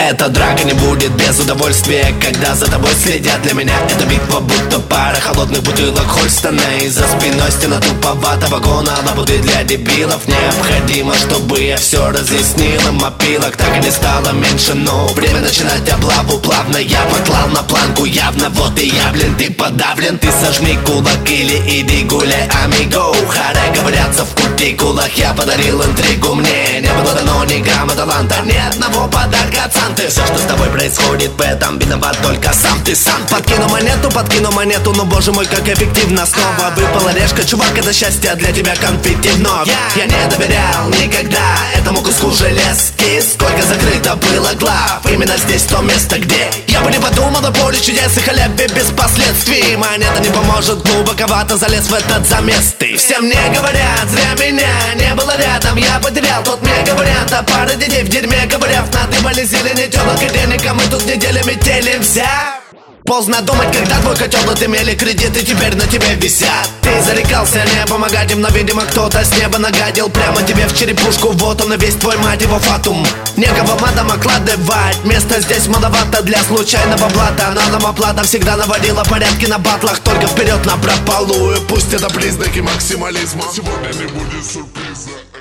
Эта драка не будет без удовольствия, когда за тобой следят. Для меня это битва, будто пара холодных бутылок Хольстона. И за спиной стена туповата вагона, лабуды для дебилов. Необходимо, чтобы я все разъяснил им. Опилок так и не стало меньше, но время начинать облаву плавно. Я поклал на планку явно, вот и я, блин, ты подавлен. Ты сожми кулак или иди гуляй, амиго. Харе говорятся в кутикулах, я подарил интригу. Мне не было дано ни грамма таланта, ни одного подарка от Санты. Все, что с тобой происходит, в этом виноват только сам ты сам. Подкину монету, но боже мой, как эффективно. Снова выпала решка, чувак, это счастье для тебя конфетти вновь. Я не доверял никогда этому куску железки. Сколько закрыто было глав, именно здесь то место, где я бы не подумал о поле чудес и халяве без последствий. Монета не поможет, глубоковато залез в этот замес ты. Все мне говорят, зря меня не было рядом. Я потерял тот мега вариант, а пара детей в дерьме ковыряв. Надыбали зелени телок и денег, а мы тут неделями телимся. Поздно думать, когда твой котел отымели кредиты, теперь на тебе висят. Ты зарекался не помогать им, но, видимо, кто-то с неба нагадил прямо тебе в черепушку. Вот он и весь твой, мать его, фатум. Некого матом окладывать, места здесь маловато для случайного блата. Налом оплата всегда наводила порядки на батлах, только вперед на прополую. Пусть это признаки максимализма, сегодня не будет сюрприза.